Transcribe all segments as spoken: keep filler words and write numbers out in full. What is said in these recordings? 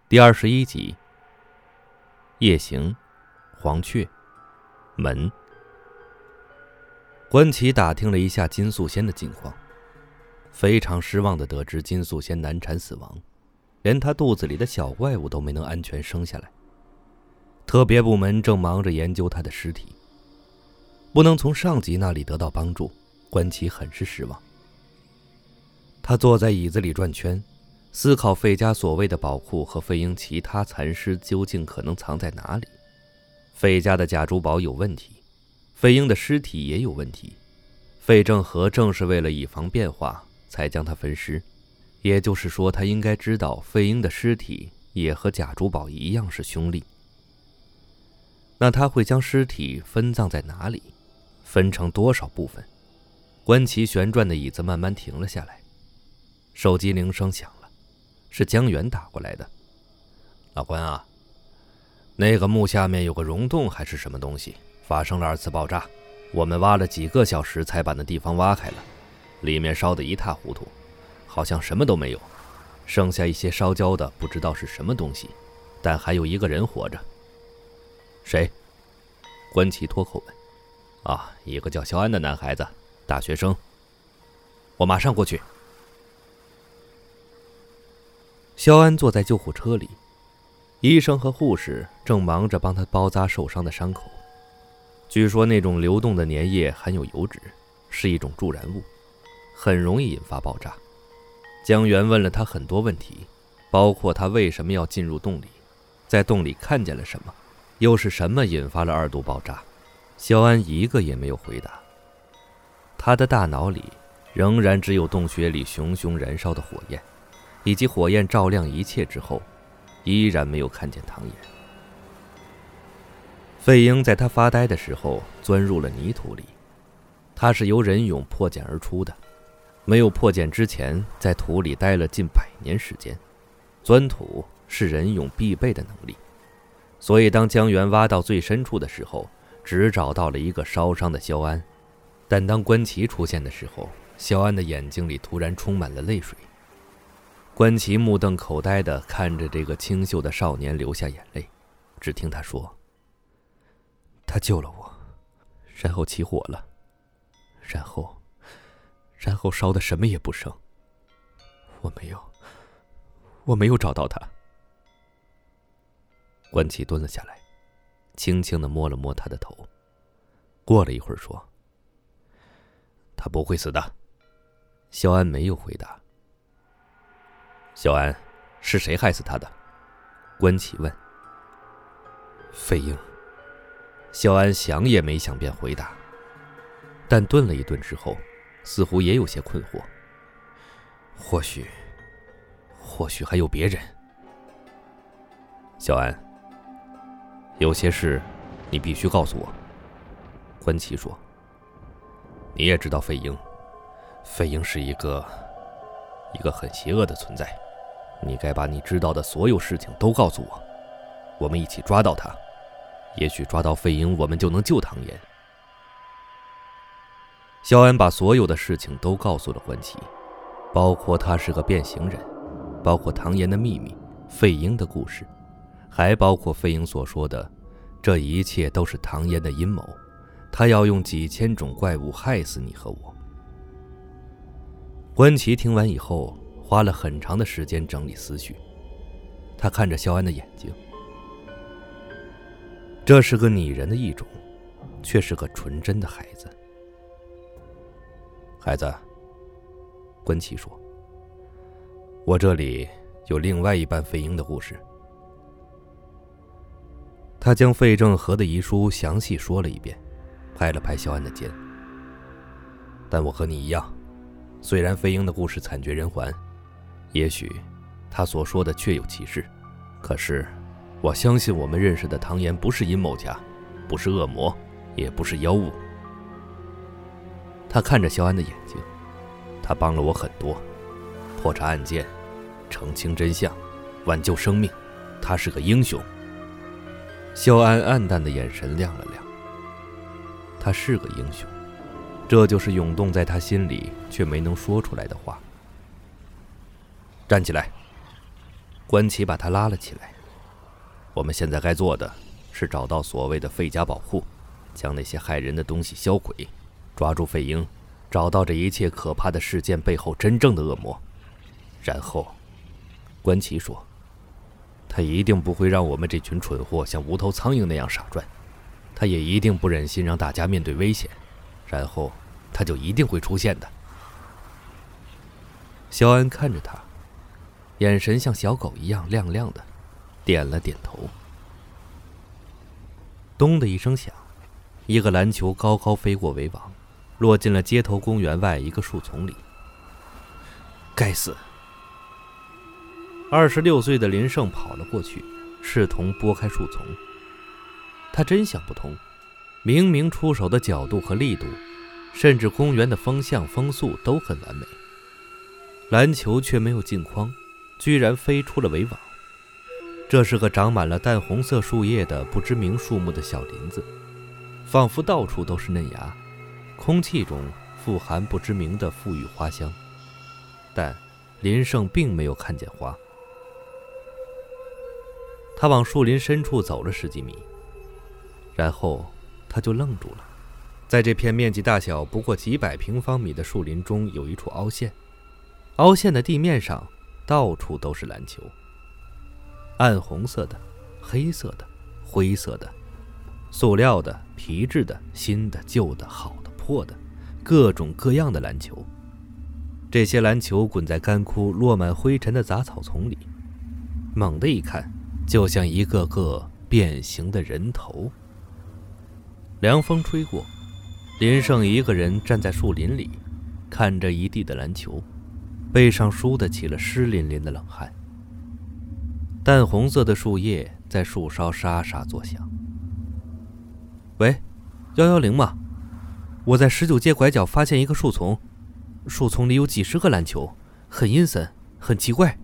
第二十一集。夜行，黄雀门。关奇打听了一下金素仙的近况，非常失望地得知金素仙难产死亡，连她肚子里的小怪物都没能安全生下来。特别部门正忙着研究她的尸体，不能从上级那里得到帮助，关奇很是失望。他坐在椅子里转圈，思考费家所谓的宝库和费英其他残尸究竟可能藏在哪里。费家的假珠宝有问题，费英的尸体也有问题。费正和正是为了以防变化才将他分尸，也就是说他应该知道费英的尸体也和假珠宝一样是凶厉。那他会将尸体分葬在哪里？分成多少部分？关奇旋转的椅子慢慢停了下来，手机铃声响了，是江源打过来的。老关啊，那个墓下面有个溶洞还是什么东西，发生了二次爆炸，我们挖了几个小时才把那地方挖开了，里面烧得一塌糊涂，好像什么都没有，剩下一些烧焦的不知道是什么东西，但还有一个人活着。谁？关奇脱口问。啊，一个叫肖安的男孩子，大学生。我马上过去。肖安坐在救护车里，医生和护士正忙着帮他包扎受伤的伤口。据说那种流动的粘液含有油脂，是一种助燃物，很容易引发爆炸。江源问了他很多问题，包括他为什么要进入洞里，在洞里看见了什么，又是什么引发了二度爆炸。肖安一个也没有回答，他的大脑里仍然只有洞穴里熊熊燃烧的火焰，以及火焰照亮一切之后，依然没有看见唐岩。费英在他发呆的时候钻入了泥土里，他是由人俑破茧而出的，没有破茧之前在土里待了近百年时间，钻土是人俑必备的能力，所以当江源挖到最深处的时候，只找到了一个烧伤的肖安。但当关奇出现的时候，肖安的眼睛里突然充满了泪水。关奇目瞪口呆地看着这个清秀的少年流下眼泪，只听他说：他救了我，然后起火了，然后然后烧得什么也不剩，我没有我没有找到他。关奇蹲了下来，轻轻地摸了摸他的头，过了一会儿说：他不会死的。肖安没有回答。肖安，是谁害死他的？关奇问。费英。肖安想也没想便回答，但顿了一顿之后，似乎也有些困惑。或许或许还有别人。肖安，有些事你必须告诉我。关奇说。你也知道费英，费英是一个一个很邪恶的存在，你该把你知道的所有事情都告诉我，我们一起抓到他，也许抓到费英，我们就能救唐岩。肖安把所有的事情都告诉了关奇，包括他是个变形人，包括唐岩的秘密，费英的故事，还包括费英所说的这一切都是唐岩的阴谋，他要用几千种怪物害死你和我。关奇听完以后花了很长的时间整理思绪，他看着肖安的眼睛，这是个拟人的异种，却是个纯真的孩子。孩子，关奇说，我这里有另外一半费英的故事。他将费正和的遗书详细说了一遍，拍了拍肖安的肩。但我和你一样，虽然费英的故事惨绝人寰，也许他所说的确有其事，可是我相信我们认识的唐岩不是阴谋家，不是恶魔，也不是妖物。他看着肖安的眼睛，他帮了我很多，破查案件，澄清真相，挽救生命，他是个英雄。肖安暗淡的眼神亮了亮，他是个英雄，这就是涌动在他心里却没能说出来的话。站起来！ 关奇把他拉了起来。我们现在该做的是找到所谓的费家宝库，将那些害人的东西销毁，抓住费英，找到这一切可怕的事件背后真正的恶魔。然后，关奇说，他一定不会让我们这群蠢货像无头苍蝇那样傻转，他也一定不忍心让大家面对危险，然后他就一定会出现的。肖安看着他，眼神像小狗一样亮亮的，点了点头。咚的一声响，一个篮球高高飞过围网，落进了街头公园外一个树丛里。该死！二十六岁的林胜跑了过去，试图拨开树丛。他真想不通，明明出手的角度和力度，甚至公园的风向风速都很完美，篮球却没有进筐，居然飞出了围网。这是个长满了淡红色树叶的不知名树木的小林子，仿佛到处都是嫩芽，空气中富含不知名的馥郁花香。但林胜并没有看见花。他往树林深处走了十几米，然后他就愣住了。在这片面积大小不过几百平方米的树林中，有一处凹陷，凹陷的地面上到处都是篮球，暗红色的、黑色的、灰色的、塑料的、皮质的、新的、旧的、好的、破的，各种各样的篮球。这些篮球滚在干枯落满灰尘的杂草丛里，猛地一看，就像一个个变形的人头。凉风吹过，林胜一个人站在树林里，看着一地的篮球，背上倏地起了湿淋淋的冷汗。淡红色的树叶在树梢沙沙作响。喂，一一零吗？我在十九街拐角发现一个树丛，树丛里有几十个篮球，很阴森，很奇怪。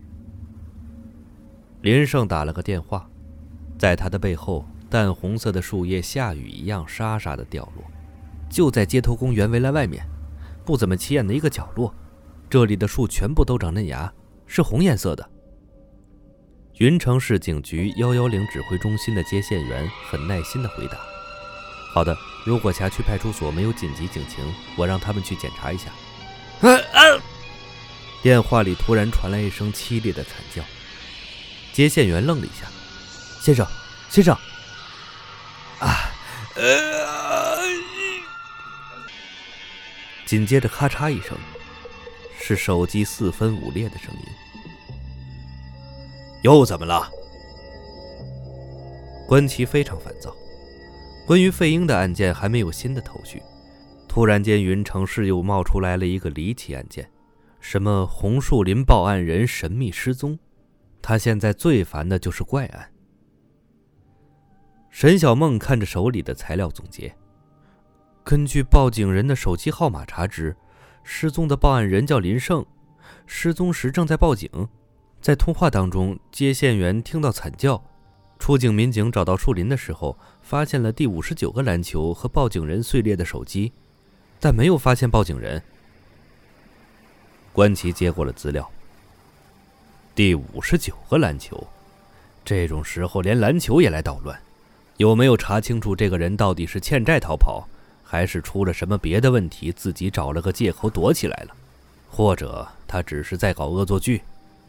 林胜打了个电话，在他的背后，淡红色的树叶下雨一样沙沙地掉落，就在街头公园围栏外面，不怎么起眼的一个角落，这里的树全部都长嫩芽，是红颜色的。云城市警局一一零指挥中心的接线员很耐心地回答：好的，如果辖区派出所没有紧急警情，我让他们去检查一下。啊啊！电话里突然传来一声凄厉的惨叫。接线员愣了一下：先生，先生！啊！呃！紧接着咔嚓一声，是手机四分五裂的声音。又怎么了？关奇非常烦躁。关于费英的案件还没有新的头绪，突然间云城市又冒出来了一个离奇案件，什么红树林报案人神秘失踪。他现在最烦的就是怪案。沈小梦看着手里的材料总结，根据报警人的手机号码查知，失踪的报案人叫林胜，失踪时正在报警。在通话当中，接线员听到惨叫，出警民警找到树林的时候，发现了第五十九个篮球和报警人碎裂的手机，但没有发现报警人。关奇接过了资料，第五十九个篮球，这种时候连篮球也来捣乱，有没有查清楚这个人到底是欠债逃跑，还是出了什么别的问题，自己找了个借口躲起来了，或者他只是在搞恶作剧。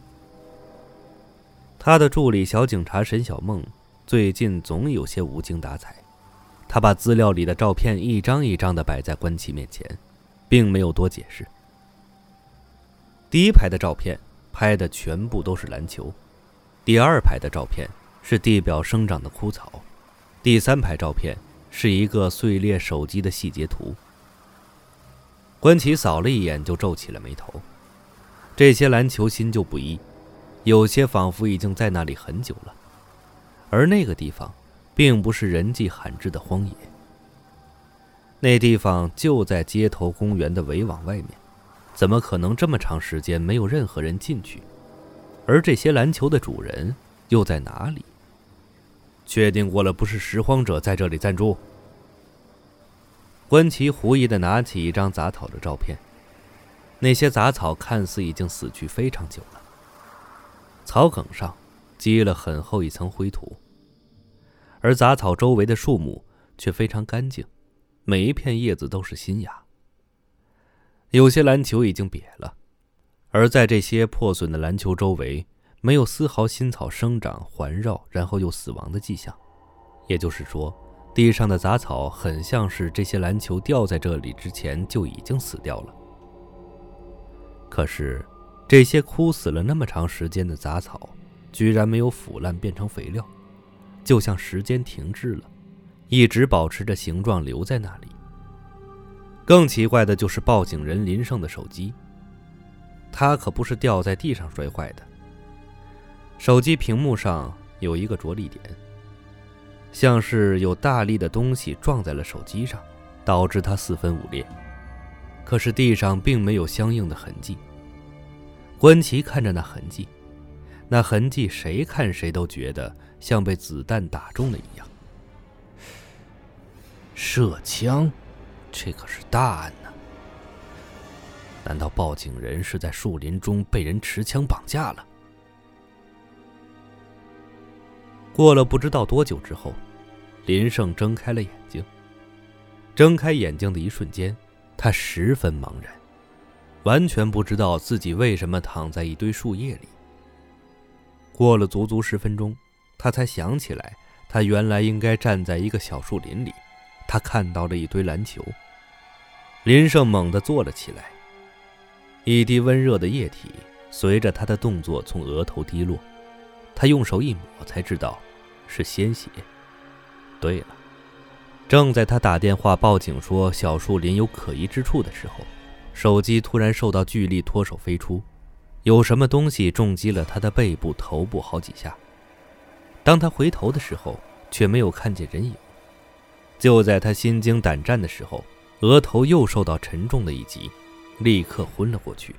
他的助理小警察沈小梦最近总有些无精打采，他把资料里的照片一张一张地摆在关奇面前，并没有多解释。第一排的照片拍的全部都是篮球，第二排的照片是地表生长的枯草，第三排照片是一个碎裂手机的细节图。关奇扫了一眼就皱起了眉头，这些篮球新旧不一，有些仿佛已经在那里很久了，而那个地方并不是人迹罕至的荒野，那地方就在街头公园的围网外面，怎么可能这么长时间没有任何人进去？而这些篮球的主人又在哪里？确定过了不是拾荒者在这里暂住？关奇狐疑地拿起一张杂草的照片，那些杂草看似已经死去非常久了。 草梗上积了很厚一层灰土，而杂草周围的树木却非常干净，每一片叶子都是新芽。有些篮球已经瘪了，而在这些破损的篮球周围，没有丝毫新草生长环绕然后又死亡的迹象。也就是说，地上的杂草很像是这些篮球掉在这里之前就已经死掉了。可是这些枯死了那么长时间的杂草居然没有腐烂变成肥料，就像时间停滞了，一直保持着形状留在那里。更奇怪的就是报警人林胜的手机，他可不是掉在地上摔坏的。手机屏幕上有一个着力点，像是有大力的东西撞在了手机上，导致它四分五裂。可是地上并没有相应的痕迹。关奇看着那痕迹，那痕迹谁看谁都觉得像被子弹打中了一样。射枪，这可是大案呢。难道报警人是在树林中被人持枪绑架了？过了不知道多久之后，林胜睁开了眼睛。睁开眼睛的一瞬间，他十分茫然，完全不知道自己为什么躺在一堆树叶里。过了足足十分钟，他才想起来，他原来应该站在一个小树林里。他看到了一堆篮球。林胜猛地坐了起来，一滴温热的液体随着他的动作从额头滴落，他用手一抹才知道是鲜血。对了，正在他打电话报警说小树林有可疑之处的时候，手机突然受到巨力脱手飞出，有什么东西重击了他的背部头部好几下。当他回头的时候，却没有看见人影。就在他心惊胆战的时候，额头又受到沉重的一击，立刻昏了过去。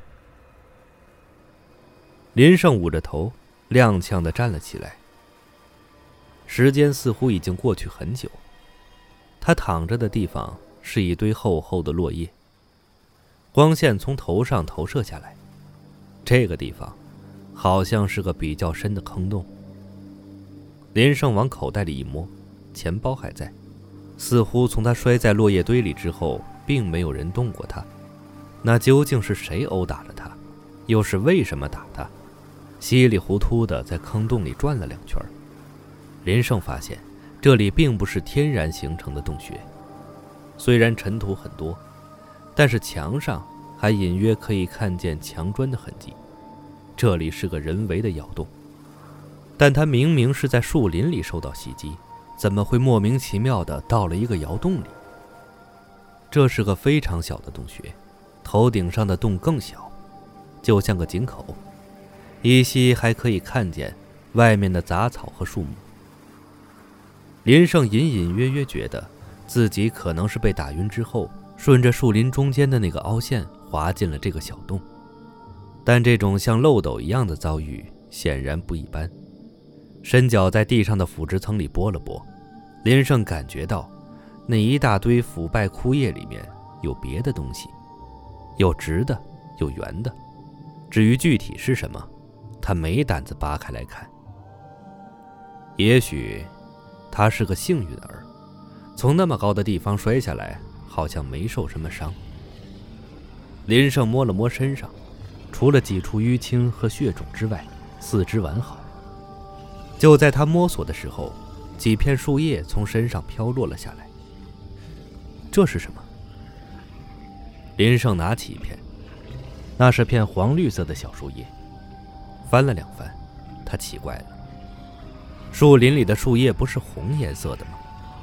林胜捂着头踉跄地站了起来。时间似乎已经过去很久，他躺着的地方是一堆厚厚的落叶，光线从头上投射下来。这个地方好像是个比较深的坑洞。林胜往口袋里一摸，钱包还在，似乎从他摔在落叶堆里之后并没有人动过他。那究竟是谁殴打了他，又是为什么打他？稀里糊涂的在坑洞里转了两圈，林胜发现这里并不是天然形成的洞穴，虽然尘土很多，但是墙上还隐约可以看见墙砖的痕迹。这里是个人为的窑洞，但他明明是在树林里受到袭击，怎么会莫名其妙的到了一个窑洞里？这是个非常小的洞穴，头顶上的洞更小，就像个井口，依稀还可以看见外面的杂草和树木。林胜隐隐约约觉得自己可能是被打晕之后，顺着树林中间的那个凹陷滑进了这个小洞，但这种像漏斗一样的遭遇显然不一般。伸脚在地上的腐殖层里拨了拨，林胜感觉到那一大堆腐败枯叶里面有别的东西，有直的，有圆的，至于具体是什么，他没胆子扒开来看。也许他是个幸运儿，从那么高的地方摔下来，好像没受什么伤。林胜摸了摸身上，除了几处淤青和血肿之外，四肢完好。就在他摸索的时候，几片树叶从身上飘落了下来。这是什么？林胜拿起一片，那是片黄绿色的小树叶。翻了两翻，他奇怪了，树林里的树叶不是红颜色的吗？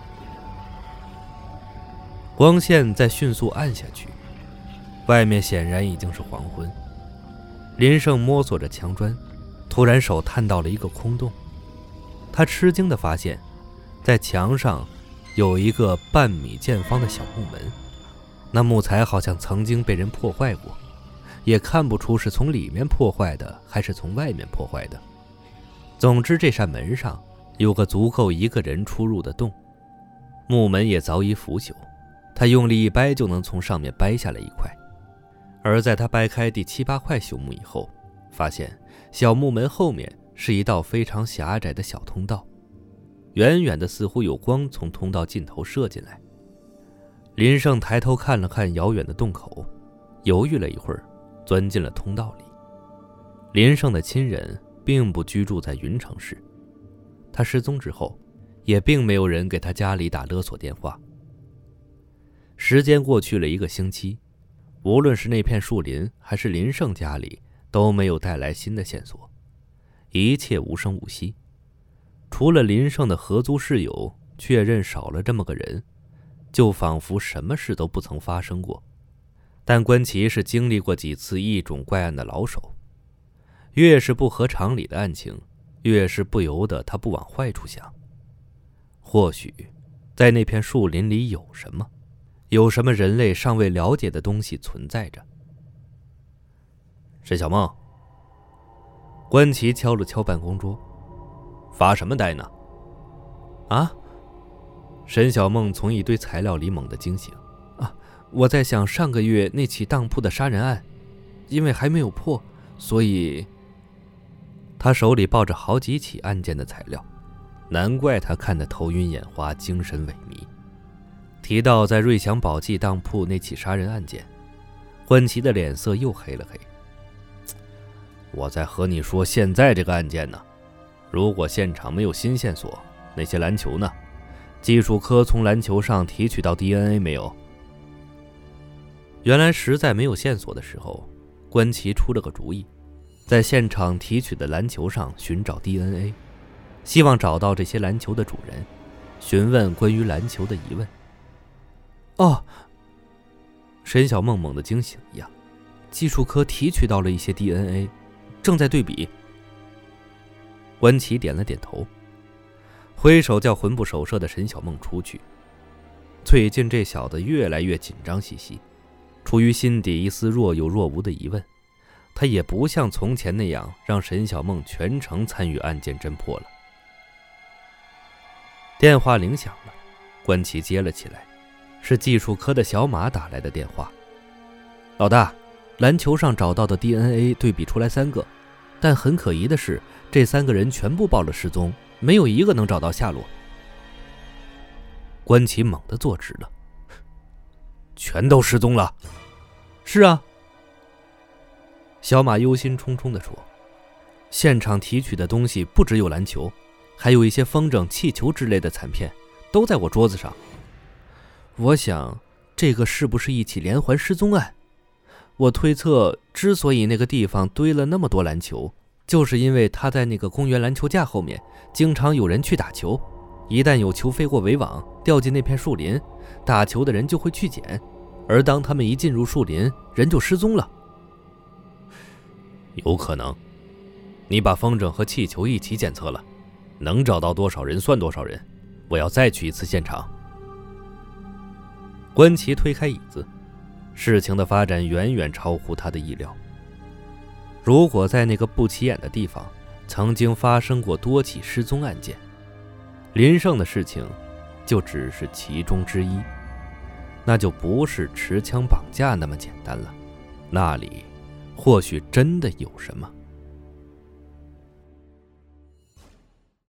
光线在迅速暗下去，外面显然已经是黄昏。林胜摸索着墙砖，突然手探到了一个空洞。他吃惊地发现，在墙上有一个半米见方的小木门，那木材好像曾经被人破坏过，也看不出是从里面破坏的还是从外面破坏的。总之这扇门上有个足够一个人出入的洞，木门也早已腐朽，他用力一掰就能从上面掰下来一块。而在他掰开第七八块朽木以后， 发现小木门后面是一道非常狭窄的小通道，远远的似乎有光从通道尽头射进来。林胜抬头看了看遥远的洞口，犹豫了一会儿，钻进了通道里。林胜的亲人并不居住在云城市，他失踪之后也并没有人给他家里打勒索电话。时间过去了一个星期，无论是那片树林还是林胜家里都没有带来新的线索，一切无声无息。除了林胜的合租室友确认少了这么个人，就仿佛什么事都不曾发生过。但关奇是经历过几次异种怪案的老手，越是不合常理的案情，越是不由得他不往坏处想。或许在那片树林里有什么，有什么人类尚未了解的东西存在着。沈小梦，关奇敲了敲办公桌，发什么呆呢？啊？沈小梦从一堆材料里猛地惊醒。啊，我在想上个月那起当铺的杀人案，因为还没有破，所以……他手里抱着好几起案件的材料，难怪他看得头晕眼花，精神萎靡。提到在瑞祥宝记当铺那起杀人案件，关奇的脸色又黑了黑。我在和你说现在这个案件呢，如果现场没有新线索，那些篮球呢？技术科从篮球上提取到 D N A 没有？原来实在没有线索的时候，关奇出了个主意，在现场提取的篮球上寻找 D N A， 希望找到这些篮球的主人，询问关于篮球的疑问。哦，沈小梦猛地惊醒一样，技术科提取到了一些 D N A， 正在对比。关奇点了点头，挥手叫魂不守舍的沈小梦出去。最近这小子越来越紧张兮兮，出于心底一丝若有若无的疑问，他也不像从前那样让沈小梦全程参与案件侦破了。电话铃响了，关奇接了起来，是技术科的小马打来的电话。老大，篮球上找到的 D N A 对比出来三个，但很可疑的是，这三个人全部报了失踪，没有一个能找到下落。关奇猛地坐直了，全都失踪了？是啊。小马忧心忡忡地说，现场提取的东西不只有篮球，还有一些风筝、气球之类的残片，都在我桌子上。我想这个是不是一起连环失踪案？我推测之所以那个地方堆了那么多篮球，就是因为他在那个公园篮球架后面经常有人去打球，一旦有球飞过围网掉进那片树林，打球的人就会去捡，而当他们一进入树林，人就失踪了。有可能。你把风筝和气球一起检测了，能找到多少人算多少人，我要再去一次现场。关奇推开椅子，事情的发展远远超乎他的意料。如果在那个不起眼的地方曾经发生过多起失踪案件，林胜的事情就只是其中之一，那就不是持枪绑架那么简单了，那里或许真的有什么。